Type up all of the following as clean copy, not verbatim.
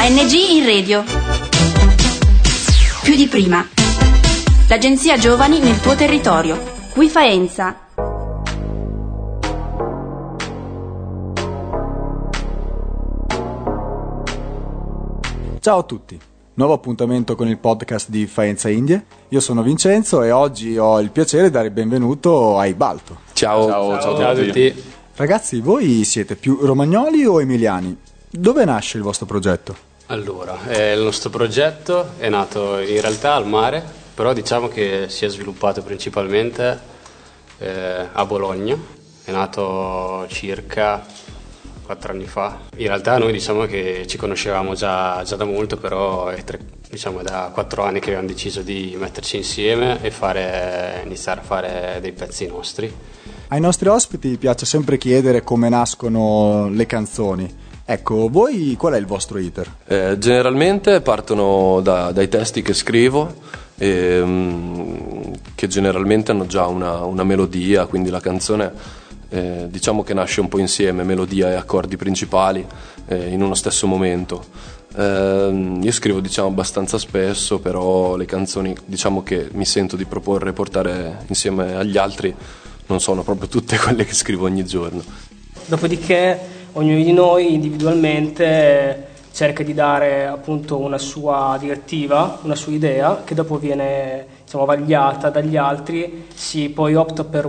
NG in radio. Più di prima. L'agenzia Giovani nel tuo territorio. Qui Faenza. Ciao a tutti, nuovo appuntamento con il podcast di Faenza Indie. Io sono Vincenzo e oggi ho il piacere di dare il benvenuto ai Balto. Ciao a tutti. Ragazzi, voi siete più romagnoli o emiliani? Dove nasce il vostro progetto? Allora, il nostro progetto è nato in realtà al mare, però diciamo che si è sviluppato principalmente a Bologna. È nato circa 4 anni fa. In realtà noi diciamo che ci conoscevamo già da molto, però è da 4 anni che abbiamo deciso di metterci insieme e iniziare a fare dei pezzi nostri. Ai nostri ospiti piace sempre chiedere come nascono le canzoni. Ecco, voi qual è il vostro iter? Generalmente partono dai testi che scrivo, che generalmente hanno già una melodia, quindi la canzone diciamo che nasce un po' insieme, melodia e accordi principali in uno stesso momento. Io scrivo abbastanza spesso, però le canzoni che mi sento di proporre e portare insieme agli altri non sono proprio tutte quelle che scrivo ogni giorno. Dopodiché ognuno di noi individualmente cerca di dare appunto una sua direttiva, una sua idea, che dopo viene vagliata dagli altri. Si poi opta per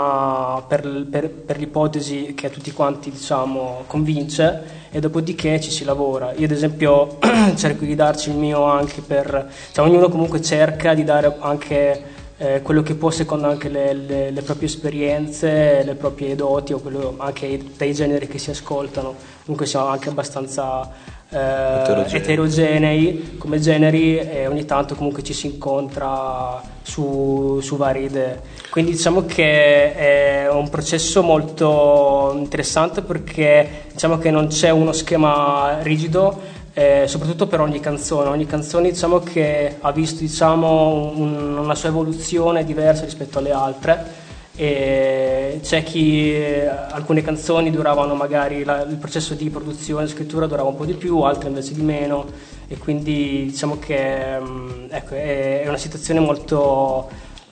l'ipotesi che a tutti quanti convince, e dopodiché ci si lavora. Io ad esempio cerco di darci il mio anche ognuno comunque cerca di dare anche quello che può secondo anche le proprie esperienze, le proprie doti, o quello anche dai generi che si ascoltano. Comunque siamo anche abbastanza eterogenei come generi, e ogni tanto comunque ci si incontra su varie idee. Quindi diciamo che è un processo molto interessante, perché diciamo che non c'è uno schema rigido, soprattutto per ogni canzone diciamo che ha visto una sua evoluzione diversa rispetto alle altre, e c'è alcune canzoni duravano magari il processo di produzione e scrittura durava un po' di più, altre invece di meno, e quindi diciamo che è una situazione molto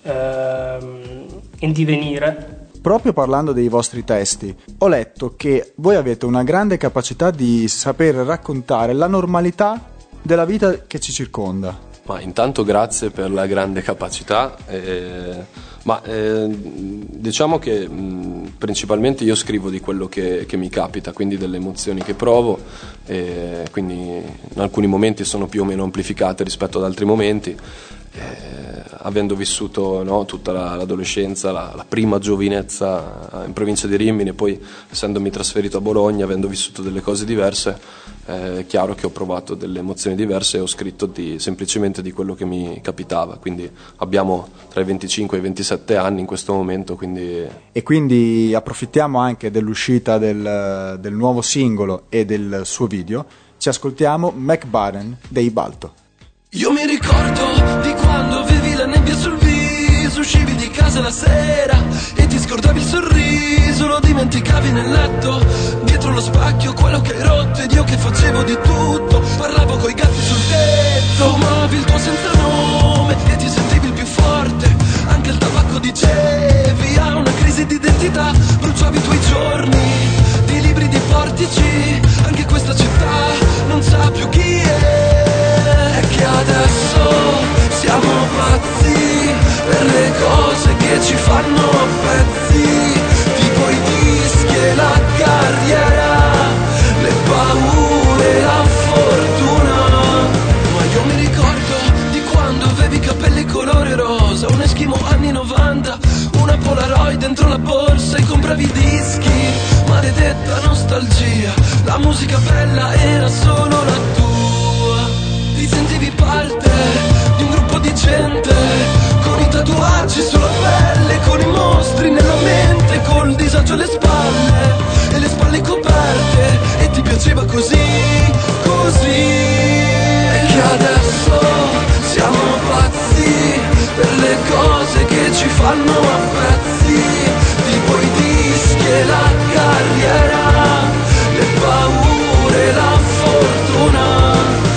in divenire. Proprio parlando dei vostri testi, ho letto che voi avete una grande capacità di saper raccontare la normalità della vita che ci circonda. Ma intanto grazie per la grande capacità, diciamo che principalmente io scrivo di quello che mi capita, quindi delle emozioni che provo, quindi in alcuni momenti sono più o meno amplificate rispetto ad altri momenti. Avendo vissuto tutta l'adolescenza, la prima giovinezza in provincia di Rimini, e poi essendomi trasferito a Bologna, avendo vissuto delle cose diverse, è chiaro che ho provato delle emozioni diverse e ho scritto semplicemente di quello che mi capitava. Quindi abbiamo tra i 25 e i 27 anni in questo momento, E quindi approfittiamo anche dell'uscita del nuovo singolo e del suo video. Ci ascoltiamo Mac Baren dei Balto. Io mi ricordo di quando avevi la nebbia sul viso, uscivi di casa la sera e ti scordavi il sorriso, lo dimenticavi nel letto, dietro lo specchio quello che hai rotto, ed io che facevo di tutto, parlavo coi gatti sul tetto, fumavi il tuo senza nome e ti sentivi il più forte, anche il tabacco dicevi, ha una crisi di identità, bruciavi i tuoi giorni di libri di portici, anche questa città non sa più chi è. Che adesso siamo pazzi per le cose che ci fanno a pezzi, tipo i dischi e la carriera, le paure, la fortuna. Ma io mi ricordo di quando avevi i capelli colore rosa, un eschimo anni 90, una Polaroid dentro la borsa e compravi i dischi, maledetta nostalgia, la musica bella era solo la tua. Ti sentivi parte di un gruppo di gente, con i tatuaggi sulla pelle, con i mostri nella mente, col disagio alle spalle e le spalle coperte, e ti piaceva così. E che adesso siamo pazzi per le cose che ci fanno a pezzi, tipo i dischi e la carriera, le paure, la fortuna.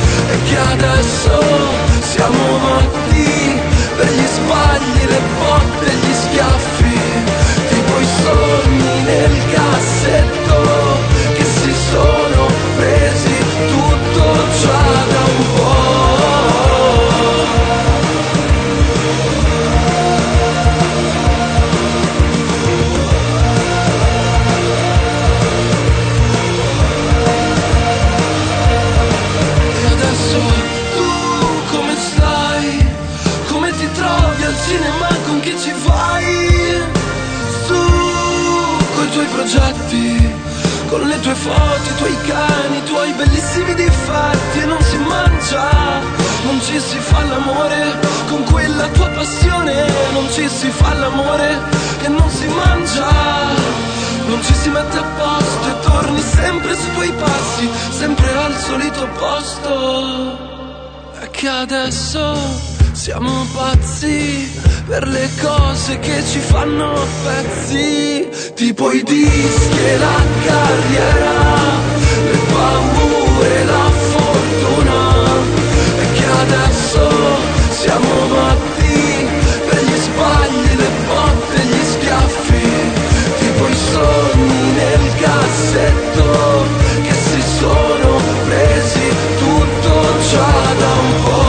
foto, i tuoi cani, i tuoi bellissimi difetti. E non si mangia, non ci si fa l'amore con quella tua passione. Non ci si fa l'amore e non si mangia, non ci si mette a posto e torni sempre sui tuoi passi, sempre al solito posto. È che adesso siamo pazzi per le cose che ci fanno a pezzi, tipo i dischi e la carriera, le paure e la fortuna. È che adesso siamo matti per gli sbagli, le botte e gli schiaffi, tipo i sogni nel cassetto che si sono presi tutto già da un po'.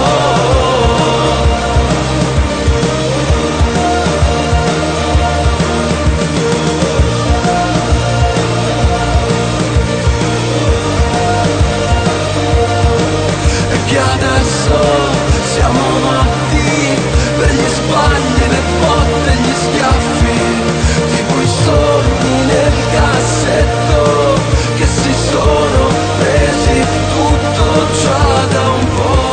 Che adesso siamo matti per gli sbagli, le botte e gli schiaffi, tipo i sogni nel cassetto che si sono presi tutto già da un po'.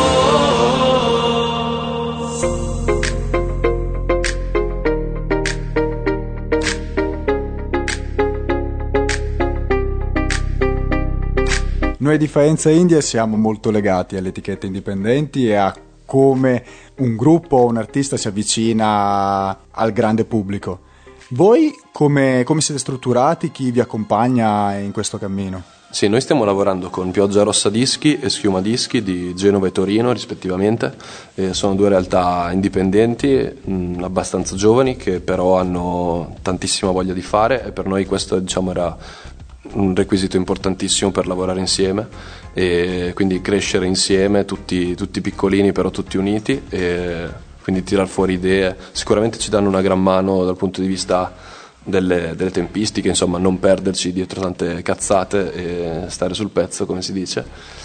Noi di Faenza Indie siamo molto legati alle etichette indipendenti e a come un gruppo o un artista si avvicina al grande pubblico. Voi come siete strutturati? Chi vi accompagna in questo cammino? Sì, noi stiamo lavorando con Pioggia Rossa Dischi e Schiuma Dischi di Genova e Torino rispettivamente. Sono due realtà indipendenti, abbastanza giovani, che però hanno tantissima voglia di fare, e per noi questo, diciamo, era un requisito importantissimo per lavorare insieme, e quindi crescere insieme, tutti piccolini però tutti uniti, e quindi tirar fuori idee. Sicuramente ci danno una gran mano dal punto di vista delle tempistiche, insomma, non perderci dietro tante cazzate e stare sul pezzo, come si dice.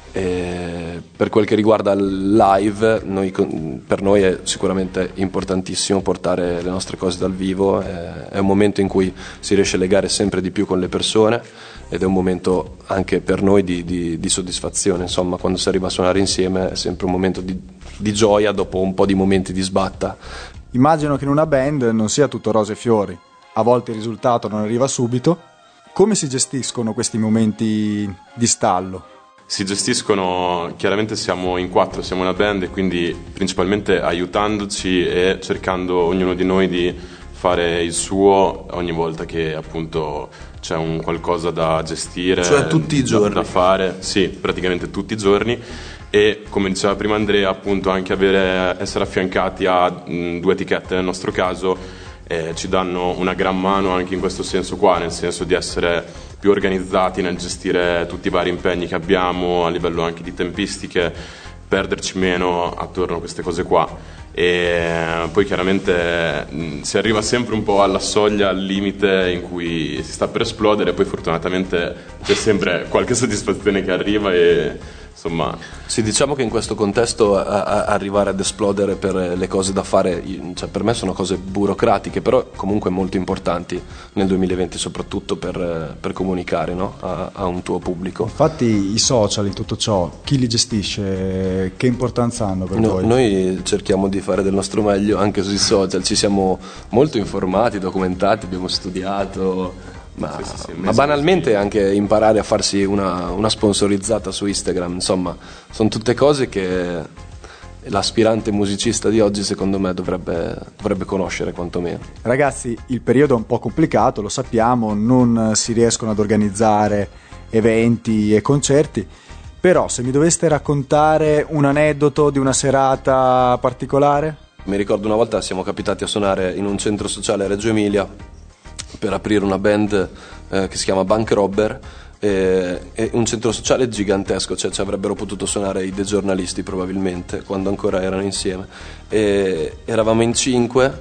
E per quel che riguarda il live, per noi è sicuramente importantissimo portare le nostre cose dal vivo. È un momento in cui si riesce a legare sempre di più con le persone, ed è un momento anche per noi di soddisfazione. Insomma, quando si arriva a suonare insieme è sempre un momento di gioia dopo un po' di momenti di sbatta. Immagino che in una band non sia tutto rose e fiori, a volte il risultato non arriva subito. Come si gestiscono questi momenti di stallo? Si gestiscono, chiaramente siamo in 4, siamo una band, e quindi principalmente aiutandoci e cercando ognuno di noi di fare il suo ogni volta che appunto c'è un qualcosa da gestire, cioè tutti i giorni da fare. Sì, praticamente tutti i giorni. E come diceva prima Andrea, appunto anche essere affiancati a 2 etichette nel nostro caso ci danno una gran mano anche in questo senso qua, nel senso di essere più organizzati nel gestire tutti i vari impegni che abbiamo a livello anche di tempistiche, perderci meno attorno a queste cose qua. E poi chiaramente si arriva sempre un po' alla soglia, al limite in cui si sta per esplodere, poi fortunatamente c'è sempre qualche soddisfazione che arriva, e insomma. Sì, diciamo che in questo contesto arrivare ad esplodere per le cose da fare, cioè per me sono cose burocratiche, però comunque molto importanti nel 2020, soprattutto per comunicare, no? a un tuo pubblico. Infatti i social in tutto ciò, chi li gestisce? Che importanza hanno per voi? Noi cerchiamo di fare del nostro meglio anche sui social, ci siamo molto informati, documentati, abbiamo studiato. Ma banalmente anche imparare a farsi una sponsorizzata su Instagram, insomma, sono tutte cose che l'aspirante musicista di oggi secondo me dovrebbe conoscere quantomeno. Ragazzi, il periodo è un po' complicato, lo sappiamo, non si riescono ad organizzare eventi e concerti, però se mi doveste raccontare un aneddoto di una serata particolare? Mi ricordo una volta siamo capitati a suonare in un centro sociale a Reggio Emilia per aprire una band che si chiama Bank Robber, e un centro sociale gigantesco, cioè ci avrebbero potuto suonare i The Giornalisti probabilmente quando ancora erano insieme, e eravamo in 5,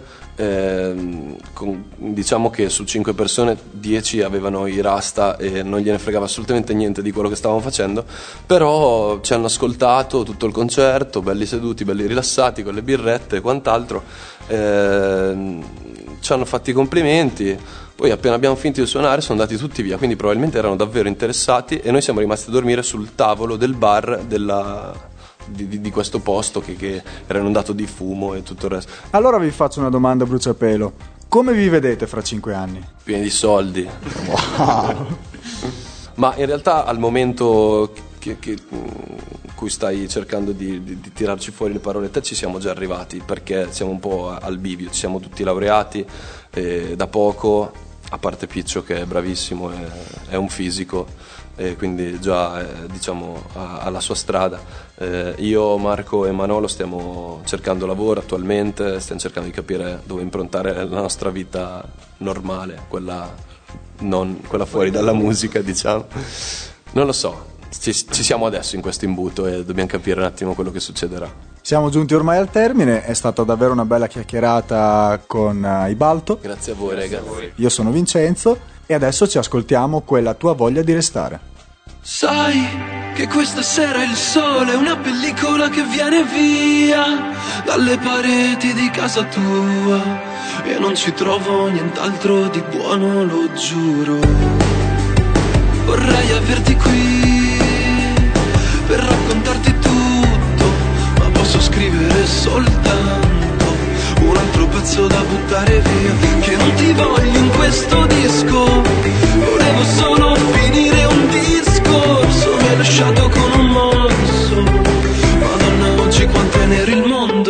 diciamo che su 5 persone 10 avevano i rasta e non gliene fregava assolutamente niente di quello che stavamo facendo, però ci hanno ascoltato tutto il concerto, belli seduti, belli rilassati con le birrette e quant'altro. Ci hanno fatto i complimenti, Poi appena abbiamo finito di suonare sono andati tutti via, quindi probabilmente erano davvero interessati e noi siamo rimasti a dormire sul tavolo del bar di questo posto che era inondato di fumo e tutto il resto. Allora vi faccio una domanda a bruciapelo: come vi vedete fra 5 anni? Pieni di soldi. Wow. Ma in realtà al momento cui stai cercando di tirarci fuori le parole te, ci siamo già arrivati, perché siamo un po' al bivio, ci siamo tutti laureati da poco, a parte Piccio che è bravissimo, è un fisico, quindi già diciamo ha la sua strada. Io, Marco e Manolo stiamo cercando lavoro attualmente, stiamo cercando di capire dove improntare la nostra vita normale, quella fuori dalla musica, diciamo. Non lo so, ci siamo adesso in questo imbuto e dobbiamo capire un attimo quello che succederà. Siamo giunti ormai al termine, è stata davvero una bella chiacchierata con i Balto. Grazie a voi, ragazzi. Io sono Vincenzo e adesso ci ascoltiamo Quella tua voglia di restare. Sai che questa sera il sole è una pellicola che viene via dalle pareti di casa tua e non ci trovo nient'altro di buono, lo giuro. Vorrei averti qui per raccontarti tutto, ma posso scrivere soltanto un altro pezzo da buttare via. Che non ti voglio in questo disco, volevo solo finire un discorso, mi hai lasciato con un morso. Madonna, oggi quanto è nero il mondo.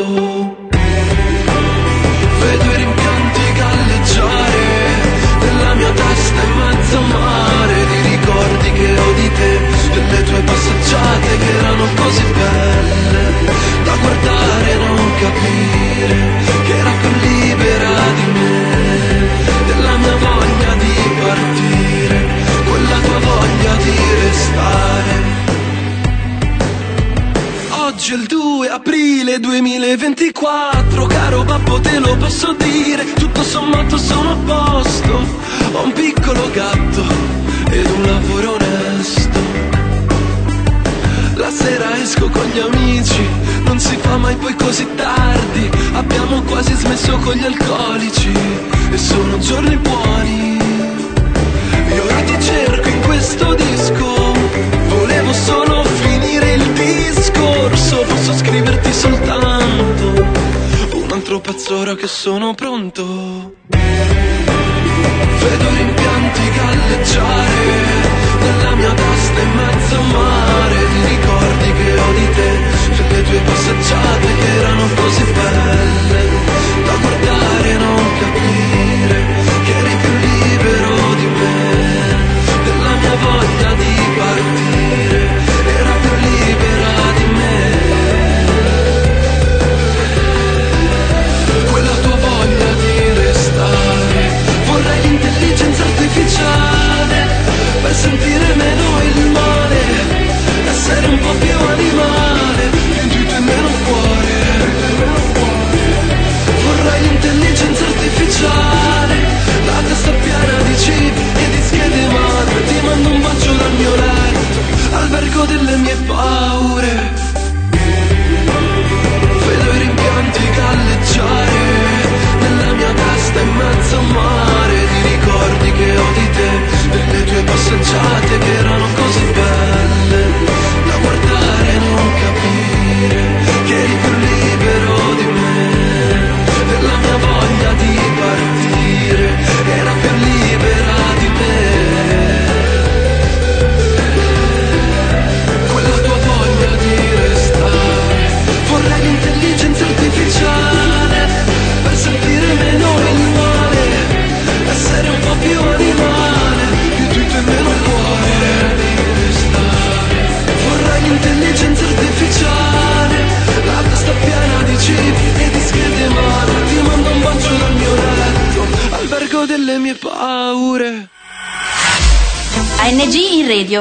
Vedo i rimpianti galleggiare nella mia testa in mezzo a mare, di ricordi che ho di te, delle tue passeggiate che erano così belle da guardare e non capire che era più libera di me, della mia voglia di partire, quella tua voglia di restare. Oggi è il 2 aprile 2024, caro babbo te lo posso dire, tutto sommato sono a posto, ho un piccolo gatto ed un lavoro onesto. La sera esco con gli amici, non si fa mai poi così tardi, abbiamo quasi smesso con gli alcolici e sono giorni buoni. Io ora ti cerco in questo disco, volevo solo finire il discorso, posso scriverti soltanto un altro pezzo ora che sono pronto. Vedo rimpianti galleggiare nella mia testa in mezzo a mare, di ricordi che ho di te, delle tue passeggiate che erano così belle da guardare e non capire che eri più libero di me, della mia voglia di partire, era più libera di me. Quella tua voglia di restare, vorrei l'intelligenza artificiale per sentire meno il male, essere un po' più animale, più intuito e meno cuore. Vorrei l'intelligenza artificiale, la testa piena di chip e di schede madre, ti mando un bacio dal mio letto, albergo delle mie paure. Vedo i rimpianti galleggiare nella mia testa in mezzo a mare, di ricordi che ho di te, delle tue passeggiate che erano così belle da guardare e non capire che eri più libero di me, della mia voglia di partire, era più libera di me. Quella tua voglia di restare, vorrei l'intelligenza artificiale per sentire meno il male, essere un po' più animale, più intuito e meno cuore. Vorrei l'intelligenza artificiale, la testa piena di chip e di schede madre, ti mando un bacio dal mio letto, albergo delle mie paure. ANG in radio.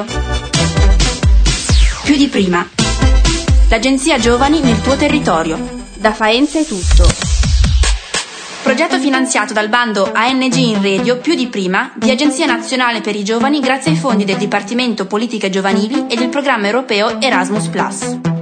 Più di prima. L'agenzia Giovani nel tuo territorio. Da Faenza è tutto. Progetto finanziato dal bando ANG in radio più di prima di Agenzia Nazionale per i Giovani grazie ai fondi del Dipartimento Politiche Giovanili e del programma europeo Erasmus+.